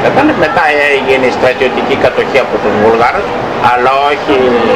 Μετά έγινε η στρατιωτική κατοχή από τους Βουλγάρους, αλλά όχι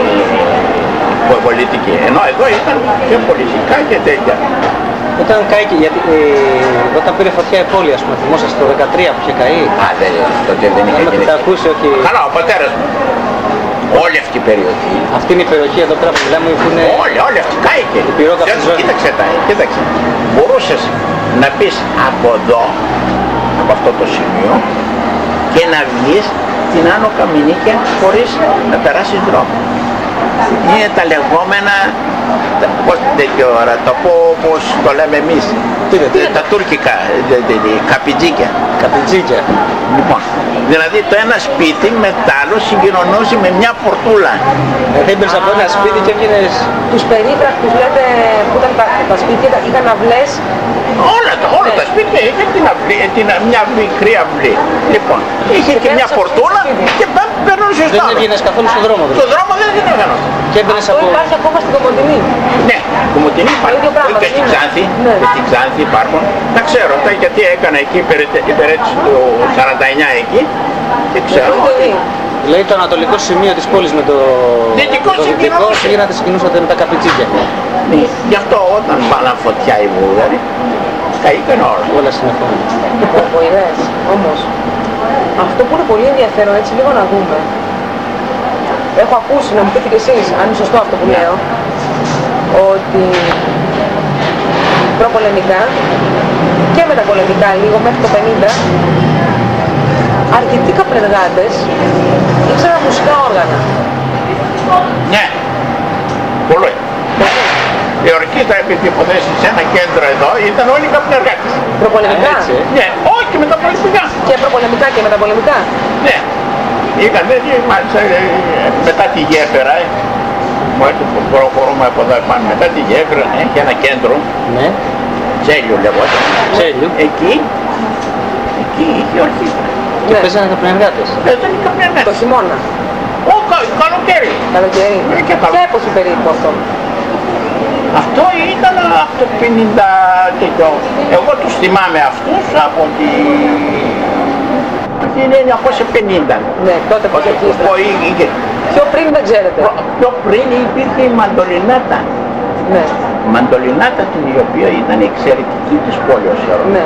πολιτική. Ενώ εδώ ήταν και πολιτικά και τέτοια. Όταν καήκε, γιατί όταν πήρε φωτιά η πόλη, ας πούμε, θυμόσαστε το 13 που είχε καεί. Τότε δεν είχε γίνει. Όχι... Καλά, ο πατέρας μου. Όλη αυτή η περιοχή. Αυτή είναι η περιοχή εδώ πέρα που μιλάμε που είναι... Όλη αυτή κάηκε. Κοίταξε. Μπορούσες να πεις από εδώ, από αυτό το σημείο, και να βγεις την Άνω Καμινίκια χωρίς να περάσεις δρόμο. Είναι τα λεγόμενα, πώς τέτοια ώρα, το πω όπως το λέμε εμείς, τα τουρκικά, καπιτζίκια. Λοιπόν, δηλαδή το ένα σπίτι με το άλλο συγκοινωνούσε με μια πορτούλα. Δεν μπαίνεις από ένα σπίτι και έβγαινες... Τους περίπρακτους λέτε που ήταν τα σπίτια, είχαν αυλές. Όλα τα σπίτια είχαν μια μικρή αυλή. Λοιπόν, είχε και μια πορτούλα και περνούσε στο άλλο. Δεν έβγαινες καθόλου στον δρόμο. Στον δρόμο δεν έβγαινε. Και έμπαινες από... υπάρχει ακόμα στην Κομοτηνή. Ναι, Κομοτηνή υπάρχει. Και στην Ξάνθη. Και στην Ξάνθη υπάρχουν. Τα ξέρω, γιατί έκανα εκεί υπηρέτηση του 49 εκεί. Δεν ξέρω. Λέει το ανατολικό σημείο της πόλης με το δυτικό γίνατε συγκινούσατε με τα καπιτσίκια. Ναι, γι' αυτό όταν βάλαν φωτιά οι Βούλγαροι, καήκαν όλα. Όλα συνεχόμενα. Βοηδές, όμως, αυτό που είναι πολύ ενδιαφέρον, έτσι λίγο να δούμε. Έχω ακούσει, να μου πείτε κι εσείς, αν είναι σωστό αυτό που λέω, ότι προπολεμικά και μεταπολεμικά λίγο μέχρι το 50, αρκετοί καπνεργάτες ήξεραν μουσικά όργανα. Ναι, πολύ. Η ορκίδα επειδή υποθέσει σε ένα κέντρο εδώ ήταν όλοι καπνεργάτες. Προπολεμικά. Ναι, όχι μεταπολεμικά. Και προπολεμικά και μεταπολεμικά. Ναι. Είχαν μετά τη γέφυρα, μόλις που προχωρούμε από εδώ επάνω, μετά τη γέφυρα έχει ένα κέντρο. Ναι. Τσέλιο λεγόταν. Τσέλιο. Εκεί είχε ορκίδα. Και παίζανε καπνεργάτες. Παίζανε καπνεργάτες. Το χειμώνα. Καλοκαίρι. Καλοκαίρι. Και έπωση περίπου αυτό. Αυτό ήταν από το 50 τέτοιο. Εγώ τους θυμάμαι αυτούς από τη... 1950. Ναι, τότε που είχε. Πιο πριν δεν ξέρετε. Πιο πριν υπήρχε η μαντολινάτα. Ναι. Η μαντολινάτα την οποία ήταν εξαιρετική της πόλης. Ναι.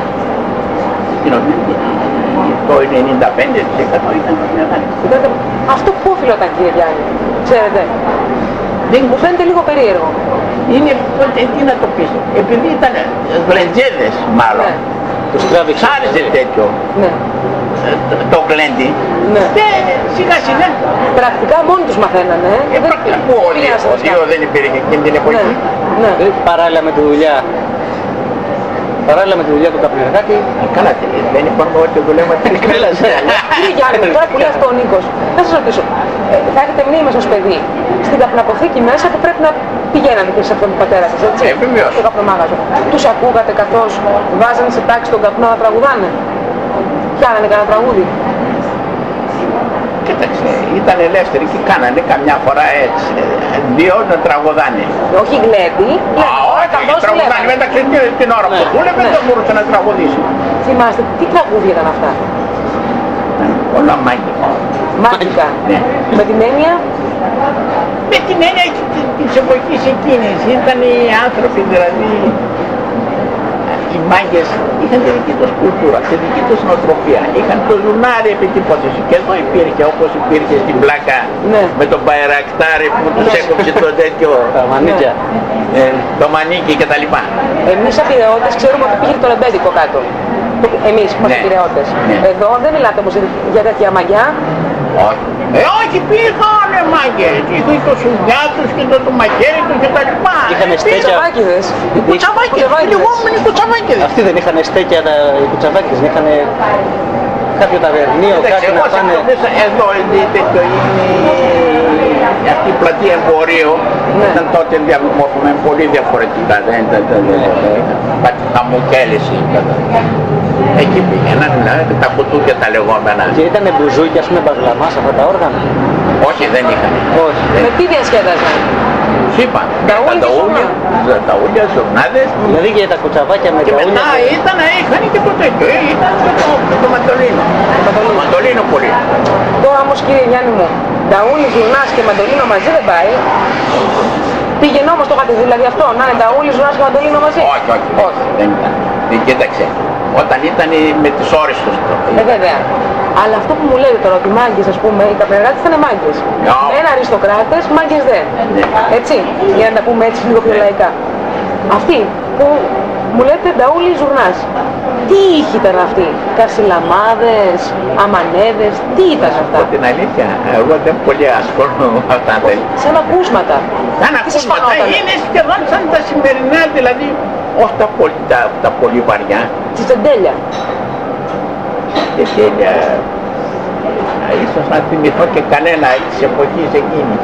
Το 95% ήταν καπνεργάτες. Αυτό πού οφειλόταν, κύριε Γιάννη, ξέρετε? Μου φαίνεται λίγο περίεργο. Είναι, τι να το πεις, επειδή ήταν γλεντζέδες μάλλον. Ναι. Τους τράβηξε. Άρεσε τέτοιο. Ναι. Το γλέντι. Ναι. Και σιγά σιγά. Πρακτικά μόνοι τους μαθαίνανε. Πρακτικά ο Δίο δεν υπήρχε εκείνη την εποχή. Ναι. Παράλληλα με τη δουλειά. Παράλληλα με τη δουλειά του καπνεργάτη. Καλά, δεν είπαμε ότι δουλεύουμε τρικρέλας. Κύριε Γιάννη, τώρα που λέει αυτό ο Νίκος, να σας ρωτήσω, θα έχετε μνήμες ως παιδί στην καπναποθήκη μέσα που πρέπει να πηγαίνατε και σε αυτόν τον πατέρα σας, έτσι? Βεβαίως. Στο καπνομάγαζο. Τους ακούγατε καθώς βάζανε σε τάξη τον καπνό να τραγουδάνε? Πιάνανε κανένα τραγούδι? Κοίταξε, ήταν ελεύθεροι και κάνανε καμιά φορά έτσι, δύο να τραγουδάνε. Όχι γλέντι, τραγουδάνε, μεταξύ την ώρα που δούλευε δεν μπορούσε να τραγουδήσει. Θυμάστε, τι τραγούδια ήταν αυτά? Όλα μάγικα. Μάγικα. Ναι. Με την έννοια? Με την έννοια της εποχής εκείνης, ήταν οι άνθρωποι δηλαδή, οι μάγες είχαν τη δική τους κουλτούρα, τη δική τους νοοτροπία, είχαν το ζουνάρι επί την υπόθεση και εδώ υπήρχε όπως υπήρχε στην πλάκα με τον Μπαϊρακτάρι που τους έκοψε το τέτοιο, τα μανίκια, το μανίκι κτλ. Εμείς σαν πειραιώτες ξέρουμε ότι πήγε το λεμπέδικο κάτω. Εμείς που είμαστε πειραιώτες. Εδώ δεν μιλάτε όμως για τέτοια μαγιά. Όχι. Όχι, πήγανε μάγκες. Είχαν το σουγιά τους και το μαχαίρι τους και τα λοιπά. Είχαν στέκια. Κουτσαβάκηδες. Οι κουτσαβάκηδες, οι λεγόμενοι κουτσαβάκηδες. Αυτοί δεν είχαν στέκια οι κουτσαβάκηδες, δεν είχαν κάποιο ταβερνίο, κάτι να πάνε. Εδώ τέτοιο είναι αυτή η πλατεία εμπορίου. Ήταν τότε διαμορφωμένη πολύ διαφορετικά. Δεν ήταν κάτι χαμοκέληση. Εκεί πήγαιναν τα κουτούκια τα λεγόμενα. Και ήταν μπουζούκια, ας πούμε, μπαγλαμάς αυτά τα όργανα? Όχι, δεν είχαν. Όχι. Με τι διασκέδαζαν? Είπα, τα ούλια, ζουρνάδες. Δηλαδή και τα κουτσαβάκια με τα ούλια. Και μετά είχαν και το τέτοιο, ήταν το μαντολίνο. Πολύ είναι πολύ. Τώρα όμως κύριε Γιάννη μου, Νταούλης, Ζουρνάς και Μαντολίνο μαζί δεν πάει. Πήγαινε όμως το είχατε δει, δηλαδή αυτό, να είναι Νταούλης, Ζουρνάς και Μαντολίνο μαζί. Όχι. Δεν ήταν. Κοίταξε. Όταν ήταν με τις ώρες τους. Βέβαια. Αλλά αυτό που μου λέτε τώρα, ότι οι μάγκες, ας πούμε, οι καπνεργάτες ήταν μάγκες. Ένα αριστοκράτες, μάγκες δεν. Έτσι, για να τα πούμε έτσι λίγο πιο λαϊκά. Αυτοί που μου λέτε Νταούλη Ζουρνάς, τι ήχοι ήταν αυτοί, Καρσιλαμάδες, Αμανέδες, τι ήταν αυτά? Την αλήθεια, εγώ δεν πολύ ασχολούμαι με αυτά. Σαν ακούσματα. Σαν ακούσματα, είναι σχεδόν σαν τα σημερινά, δηλαδή, όχι τα πολύ βαριά. Τσιτσεντέλια. Τσιτσεντέλια, ίσως να θυμηθώ και κανένα της εποχής εκείνης.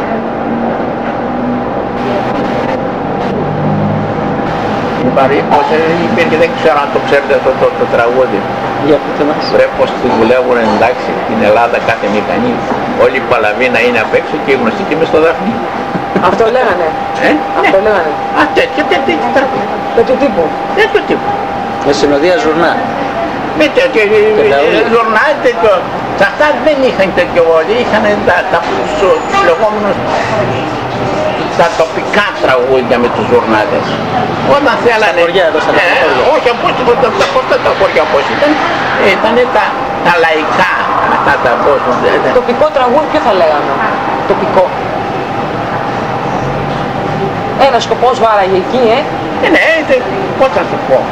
Υπήρχε, δεν ξέρω αν το ξέρετε το τραγούδι. Για πείτε μας. Πρέπει πως τη δουλεύουν εντάξει την Ελλάδα κάθε μηχανή. Όλη η Παλαβίνα είναι απ' έξω και γνωστή και μες στο Δάφνη. Αυτό λέγανε. Αυτό λέγανε. Α, τέτοιο τραγούδι. Τέτοιο τύπου. Τέτοιο τύπου. Με συνοδεία Ζουρνά. Με τέτοιο Ζουρνά, τέτοιο. Σε αυτά δεν είχαν τέτοιο βόλιο, είχαν τους λεγόμενους τα τοπικά τραγούδια με τους Ζουρνάδες. Όταν θέλανε... όχι, τα χωριά πώς ήταν τα λαϊκά. Τοπικό τραγούδι ποιο θα λέγαμε? Τοπικό. Ένα σκοπός βάραγε εκεί, Ναι, πώς θα σου πω.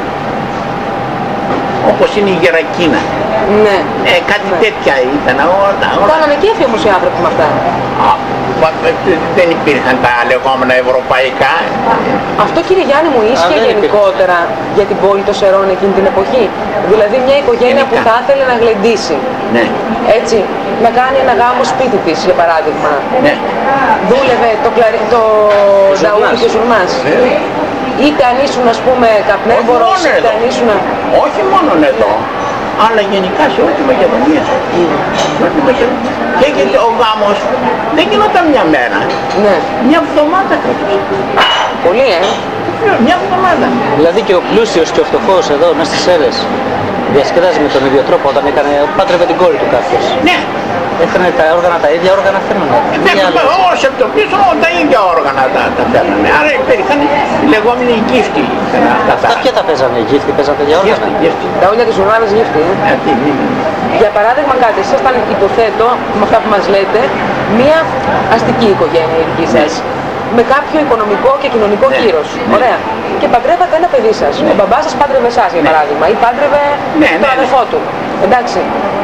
Όπως είναι η Γερακίνα. Ναι. Κάτι τέτοια ήταν. Κάνανε κέφι όμως οι άνθρωποι με αυτά. Δεν υπήρχαν τα λεγόμενα ευρωπαϊκά. Αυτό κύριε Γιάννη μου ίσχυε γενικότερα για την πόλη των Σερών εκείνη την εποχή. Δηλαδή μια οικογένεια που θα ήθελε να γλεντήσει. Ναι. Έτσι, να κάνει ένα γάμο σπίτι της για παράδειγμα. Ναι. Δούλευε το Νταούλη και Ζουρνάς. Είτε αν ήσουν ας πούμε καπνέμπορος, είτε αν ήσουν... Όχι μόνο εδώ, αλλά γενικά σε όλη τη Μακεδονία. Και γιατί ο γάμος δεν γινόταν μια μέρα, μια εβδομάδα κρατούσε. Πολύ, μια εβδομάδα. Δηλαδή και ο πλούσιος και ο φτωχός εδώ μέσα στις Σέρρες διασκεδάζει με τον ίδιο τρόπο όταν πάτρευε την κόρη του κάποιος. Ναι. Έφερνε τα όργανα, τα ίδια όργανα φέρνανε. Όσο από το πίσω τα ίδια όργανα τα φέρνανε. Άρα υπήρχαν οι λεγόμενοι γύφτοι. Αυτά ποια τα παίζανε, οι γύφτοι παίζανε τέτοια όργανα? Τα ούλια της Ζουρνάδας γύφτοι. Για παράδειγμα κάτι, εσείς ήταν υποθέτω με αυτά που μας λέτε μια αστική οικογένεια η δική σας. Με κάποιο οικονομικό και κοινωνικό κύρος. Ωραία. Και παντρεύατε ένα παιδί σας. Ο μπαμπάς σας πάντρευε εσάς για παράδειγμα ή πάντρευε τον αδερφό του. Εντάξει.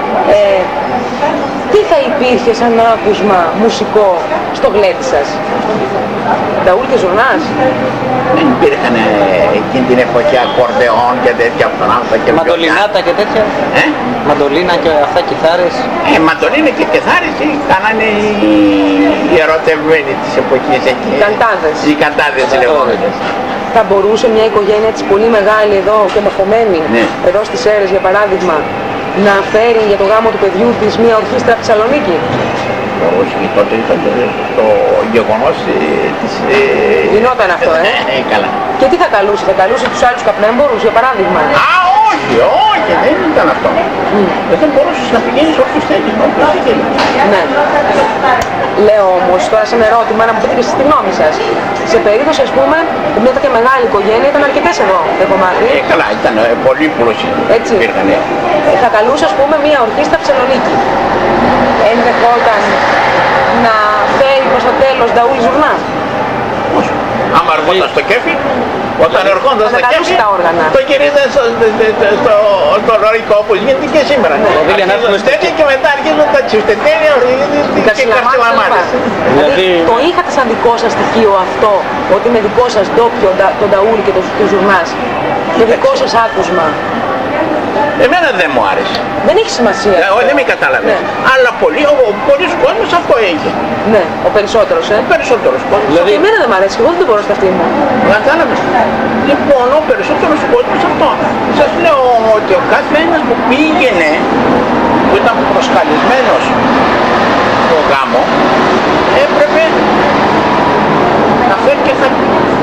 Τι θα υπήρχε σαν άκουσμα μουσικό στο γλέντι σας? Νταούλ και Ζουρνάς. Δεν υπήρχαν εκείνη την εποχή ακορδεόν και τέτοια πράγματα και μαντολινάτα και τέτοια. Μαντολίνα και αυτά κιθάρες. Μαντολίνα και κιθάρες κάνανε οι ερωτευμένοι της εποχής εκεί. Οι καντάδες. Οι καντάδες οι λεγόμενες. Θα μπορούσε μια οικογένεια της πολύ μεγάλη εδώ και μορφωμένη, εδώ στις Σέρρες για παράδειγμα, να φέρει για το γάμο του παιδιού της μια ορχήστρα από τη Θεσσαλονίκη? Όχι, τότε ήταν το γεγονός της... Γινόταν αυτό, Καλά. Και τι θα καλούσε τους άλλους καπνέμπορους για παράδειγμα? Όχι, δεν ήταν αυτό. Δεν μπορούσες να πηγαίνεις όπως θέλεις, Ναι. Λέω όμως τώρα σαν ερώτημα να μου πείτε και εσείς τη γνώμη σας. Σε περίπτωση ας πούμε που μια τέτοια μεγάλη οικογένεια ήταν αρκετές εδώ, έχω μάθει. Καλά, ήταν πολύ πλούσιοι. Έτσι. Θα καλούσε ας πούμε μια ορχήστρα από Θεσσαλονίκη. Ενδεχόταν να φέρει προς το τέλος Νταούλη Ζουρνά? Όχι. Άμα αργόταν στο κέφι, όταν ερχόνταν στο κέφι, το κυρίδαν στο λογικό όπως γίνεται και σήμερα. Αρχίζουν τέτοια και μετά αρχίζουν τα τσιουστετέρια και καρσιλαμάδες. Δηλαδή το είχατε σαν δικό σας στοιχείο αυτό, ότι είναι δικό σας ντόπιο το Νταούλη και το Ζουρνάς, το δικό σας άκουσμα? Εμένα δεν μου άρεσε. Δεν έχει σημασία. Δεν με κατάλαβε. Αλλά πολλοί κόσμος αυτό έχει. Ναι, ο περισσότερος, Ο περισσότερος κόσμος. Δηλαδή εμένα δεν μου αρέσει και εγώ δεν το μπορώ στα αυτή μου. Κατάλαβες. Λοιπόν, ο περισσότερος κόσμος αυτό. Σας λέω ότι ο κάθε ένας που πήγαινε, που ήταν προσκαλισμένος στο γάμο, έπρεπε να φέρει και χαρτί.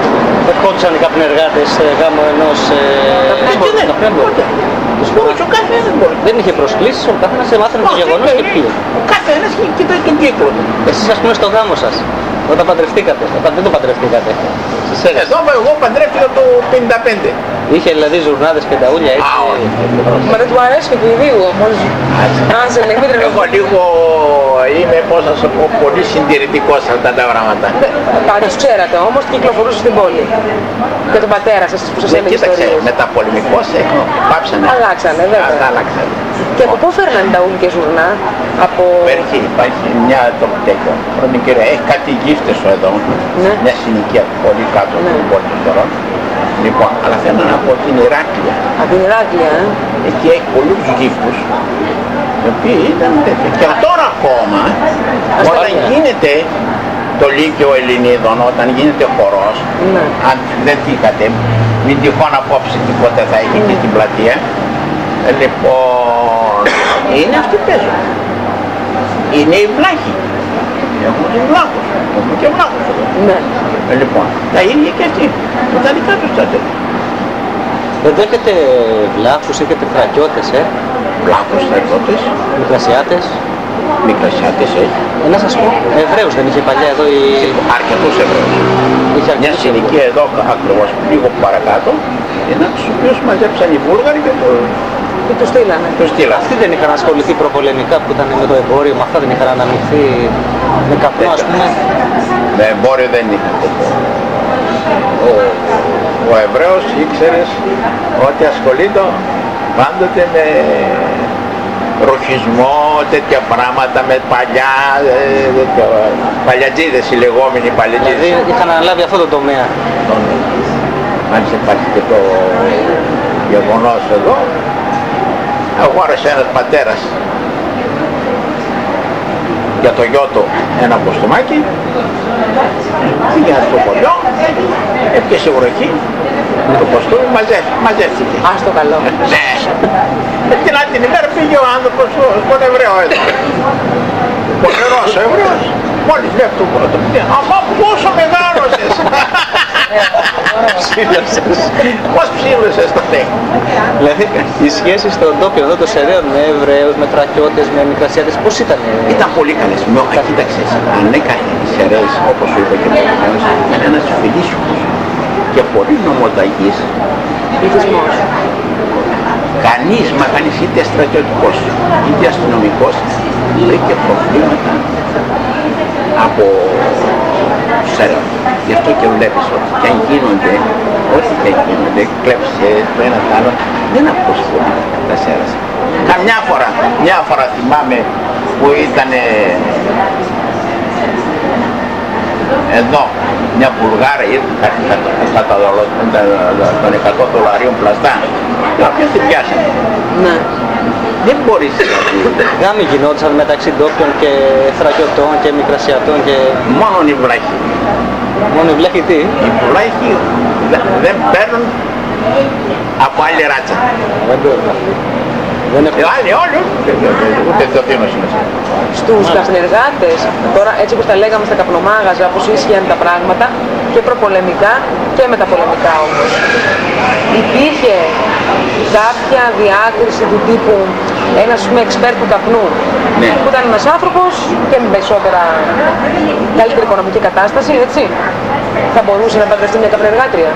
Ερχόντουσαν οι καπνεργάτες γάμο ενός καπνέμπορου. Ο καθένας μπορεί. Δεν είχε προσκλήσεις, ο καθένας έμαθανε το γεγονός και πήγε. Ο καθένας κοιτάει τον κύκλο του. Εσείς ας πούμε στο γάμο σας, όταν παντρευτήκατε, δεν το παντρευτήκατε. Εδώ εγώ παντρεύτηκα το 55. Είχε δηλαδή ζουρνάδες και ταούλια έτσι. Μα δεν του αρέσει και του ιδίου όμως. Αν σε λέει, μην τρελαθεί. Εγώ λίγο είμαι, πώς να σου πω, πολύ συντηρητικός σε αυτά τα πράγματα. Πάντως ξέρατε όμως τι κυκλοφορούσε στην πόλη. Και τον πατέρα σας που σας έλεγε Κοίταξε, ιστορίες. μεταπολεμικός πάψανε. Αλλάξανε, βέβαια. Αλλάξανε. Και από πού φέρνανε τα ούλη και ζουρνά? Από... Υπάρχει μια τέτοιο. Πρώτη κυρία, έχει κάτι γύφτες εδώ. Ναι. Μια συνοικία πολύ κάτω από την πόλη τώρα. Λοιπόν, αλλά θέλω να πω την Ηράκλεια. Από την Ηράκλεια, Εκεί έχει πολλούς γύφτους, οι οποίοι ήταν τέτοια. Και τώρα ακόμα, όταν γίνεται το Λύκειο Ελληνίδων, όταν γίνεται χορός, αν δεν τύχατε, μην τυχόν απόψε τίποτε θα έχει και στην πλατεία, λοιπόν, είναι αυτοί που παίζουν. Είναι οι βλάχοι. Έχουμε τους βλάχους. Έχουμε και βλάχους εδώ. ναι. Λοιπόν, τα ίδια και αυτοί. Με τα δικά τους τα τέτοια. Εδώ έχετε βλάχους, έχετε θρακιώτες, Βλάχους, στρατιώτες, μικρασιάτες. μικρασιάτες έχει. Να σας πω, Εβραίους δεν είχε παλιά εδώ η... Αρκετούς Εβραίους. Είχε Μια αρκετούς συνοικία εδώ ακριβώς λίγο παρακάτω, είναι τους οποίους μαζέψαν οι Βούλγαροι και Και του στείλανε. το στείλαν. Αυτοί δεν είχαν ασχοληθεί προπολεμικά που ήταν με το εμπόριο, με αυτά δεν είχαν αναμειχθεί με καπνό ας πούμε. Με εμπόριο δεν είχαν τέτοιο. Ο Εβραίος ήξερες ότι ασχολείται πάντοτε με ροχισμό, τέτοια πράγματα, με παλιά, παλιατζίδες οι λεγόμενοι παλιατζίδες. Δηλαδή είχαν αναλάβει αυτό το τομέα. Μάλιστα υπάρχει και το γεγονός εδώ. Αγόρασε ένας πατέρας για το γιο του ένα κοστούμάκι, πήγε στο χωριό, έπιασε βροχή, το κοστούμι μαζεύτηκε. Ας το καλό. Ναι. Την άλλη την ημέρα πήγε ο άνθρωπος στον Εβραίο εδώ. Πονερός ο Εβραίος, μόλις βλέπει το πρώτο, αμά πόσο μεγάλωσες. Ψήλωσες. Πώς ψήλωσες το τέχνη. Δηλαδή οι σχέσεις των τόπιων εδώ των Σεραίων με Εβραίους, με Θρακιώτες, με Μικρασιάτες, πώς ήταν? Ήταν πολύ καλές. Κοίταξες, αν έκανε τις αιρέες, όπως σου είπα και προηγουμένως, ήταν ένας φιλήσιμος και πολύ νομοταγής Πληθυσμός. Κανείς, μα κανείς είτε στρατιωτικός είτε αστυνομικός δεν είχε προβλήματα από Σέρβους. Γι' αυτό και βλέπεις ότι και αν γίνονται, ό,τι και αν γίνονται, κλέψεις το ένα το άλλο, δεν αποσχολεί τα Σέρβες. Καμιά φορά, μια φορά θυμάμαι που ήταν εδώ μια Βουλγάρα ήρθε κατά των 100 δολαρίων πλαστά και όποιος την πιάσανε. Ναι. Δεν μπορείς. Γάμοι γινόντουσαν μεταξύ ντόπιων και Θρακιωτών και Μικρασιατών και... Μόνο οι βλάχοι. Μόνο οι βλάχοι τι? Οι βλάχοι δεν παίρνουν από άλλη ράτσα. Δεν παίρνουν. Δεν έχουν... Οι άλλοι όλοι ούτε το δίνω σημασία. Στους καπνεργάτες, τώρα έτσι όπως τα λέγαμε στα καπνομάγαζα, όπως ίσχυαν τα πράγματα και προπολεμικά και μεταπολεμικά όμως. Υπήρχε κάποια διάκριση του τύπου ένας εξπέρτ του καπνού, Ναι. που ήταν ένας άνθρωπος και με περισσότερα καλύτερη οικονομική κατάσταση, έτσι. Θα μπορούσε να παντρευτεί μια καπνεργάτρια?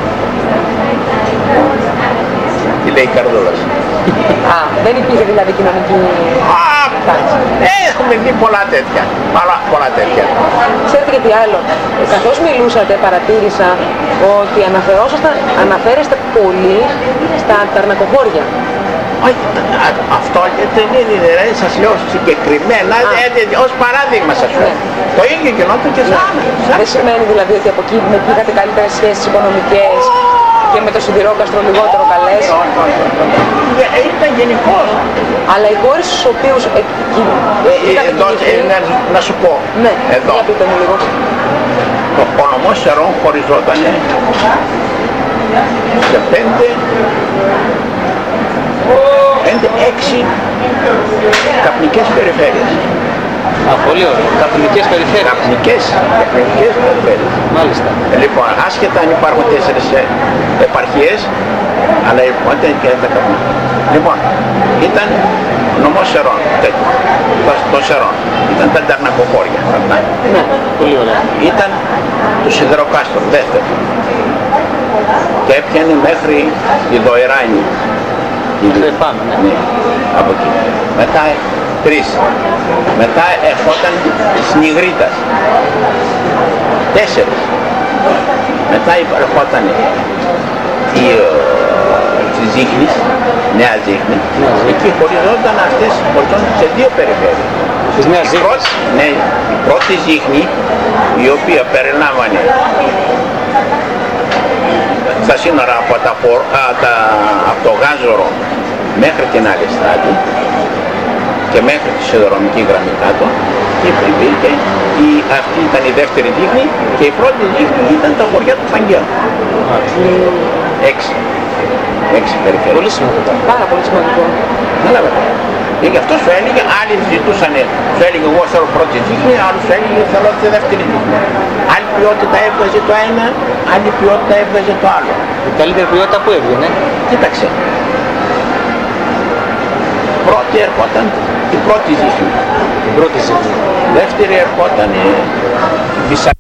Τι λέει η Καρδούλας. Α, δεν υπήρχε δηλαδή κοινωνική... Έχουμε δει πολλά τέτοια. Πολλά τέτοια. Ξέρετε και τι άλλο, καθώς μιλούσατε παρατήρησα ότι αναφέρεστε πολύ στα ταρνακοχώρια. Αυτό δεν είναι, σας λέω συγκεκριμένα, ως παράδειγμα σας λέω. Το ίδιο γινόταν και σαν. Δεν σημαίνει δηλαδή ότι από εκεί είχατε καλύτερες σχέσεις οικονομικές και με το σιδηρόκαστρο λιγότερο καλές. Ήταν γενικώς. Αλλά οι χώρες στους οποίους να σου πω, ναι, εδώ για πείτε μου λίγο. ο νομός Σερών χωριζόταν σε 5-6 καπνικές περιφέρειες. Α, πολύ ωραία. Καπνικές περιφέρειες. Καπνικές περιφέρειες. Μάλιστα. Λοιπόν, άσχετα αν υπάρχουν 4 επαρχίες, αλλά ήταν και τα καπνικά. Λοιπόν, ήταν ο νομός Σερών, τέτοιο, των Σερών. Ήταν τα Νταρνακοχώρια. Ναι, πολύ ωραία. Ήταν το Σιδεροκάστρο, δεύτερο. Και έπιανε μέχρι τη Δοεράνη. Μέχρι πάνω, ναι. Ναι, από εκεί. Μετά 3. Μετά ερχόταν Σνιγρίτας. 4. Μετά ερχόταν τη Ζήχνης, Νέα Ζήχνη. Εκεί χωριζόταν αυτές σε 2 περιφέρειες. Της Νέας Ζήχνης. Ναι, η πρώτη Ζήχνη, η οποία περιλάμβανε στα σύνορα από το Γάζορο μέχρι την άλλη στράτη και μέχρι τη σιδηροδρομική γραμμή κάτω, και υπήρχε αυτή ήταν η δεύτερη Ζήχνη και η πρώτη Ζήχνη ήταν τα χωριά του Φαγγέλου. 6 περιφέρειες. Πολύ σημαντικό. Πάρα πολύ σημαντικό. Κατάλαβατε. Και γι' αυτό σου έλεγε, άλλοι ζητούσαν, σου έλεγε εγώ θέλω πρώτη Ζήχνη, άλλοι σου έλεγε θέλω τη δεύτερη Ζήχνη. Άλλη ποιότητα έβγαζε το ένα, άλλη ποιότητα έβγαζε το άλλο. Η καλύτερη ποιότητα που έβγαινε. Κοίταξε. Πρώτη ερχόταν η πρώτη Ζήχνη. Η πρώτη Ζήχνη. Δεύτερη ερχόταν η